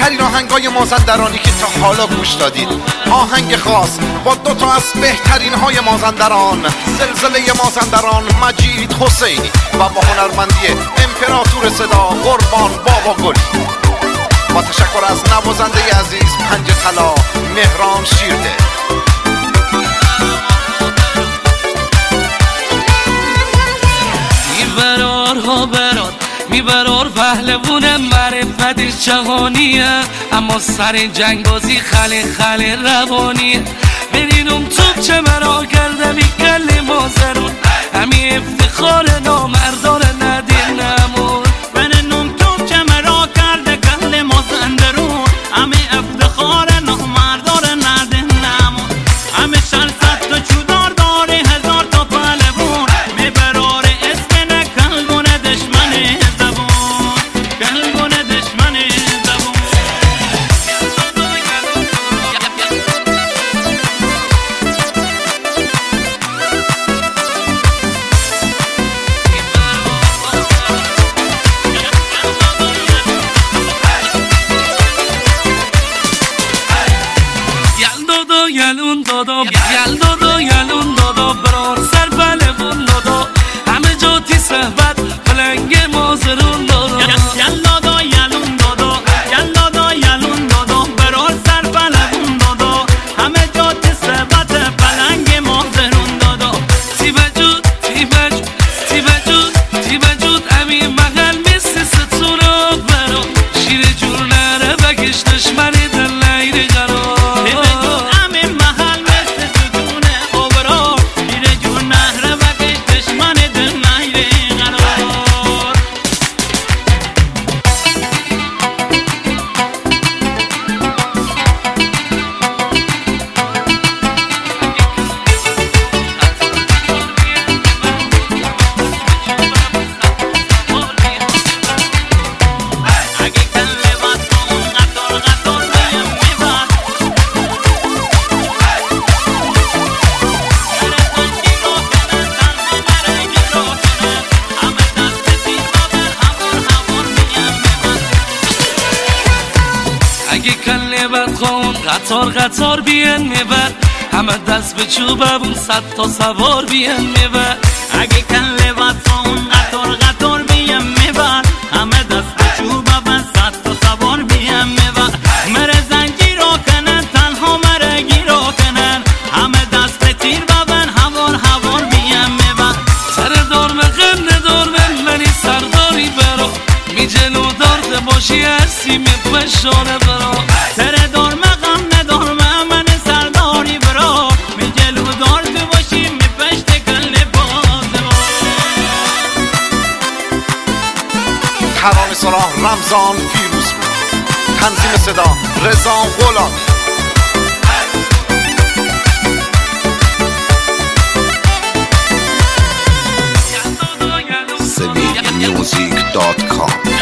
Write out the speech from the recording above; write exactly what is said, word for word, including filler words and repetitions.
بهترین آهنگای مازندرانی که تا حالا گوش دادید. آهنگ خاص با دو تا از بهترین های مازندران، زلزله مازندران مجید حسینی و با هنرمندی امپراتور صدا قربان بابا گل. با تشکر از نوازنده عزیز پنج طلا مهران شیرده. میبرار ها برار میبرار پهلوون معرفت جهانیه، اما سر جنگ بازی خله خله روانیه. برینم توب چه مرا کرده بی کل مازرون، همی افتخار نامردان ندین نمون. برینم توب چه مرا کرده کل مازندرون، همی افتخار نامردان ندین نمون. همی شرصت تو چودار داره هزار تا پهلوون، میبرار اسم نه کلبون دشمن زبون، کلبون دشمن زبون. یلون دادا یل دادا یلون دادا برار سر پهلوون دادا، همه جا تی صحبت پلنگ مازرون دادا. یل دادا یلون دادا یل دادا یلون دادا برار سر پهلوون دادا، همه جا تی صحبت پلنگ مازرون دادا. تی بجود تی بجود تی بجود تی بجود امی محل مثل ستونا برا، شیر جور نره بکش دشمن دل نیره قرار. قطار قطار بیان میبر، همه دست به چوبمون صد تا سوار بیان میبر. اگه کن لباس اون قطار قطار بیان میبر، همه دست به چوبمون صد تا سوار بیان میبر. مره زنجیر رو کنن تنها مره گیر رو کنن، همه دست به تیر ببن هوار هوار بیان میبر. سر دار مقم ندار من منی سرداری برا، می جلو دارده باشی هستی می پشانه برا. سر دار مقم ندار من سرداری برا، می جلو دارده باشی می پشت کل باز ما. ترانه سرا رمضان پیروز بود. تنظیم صدا رضا غلامی. سوید میوزیک دات کام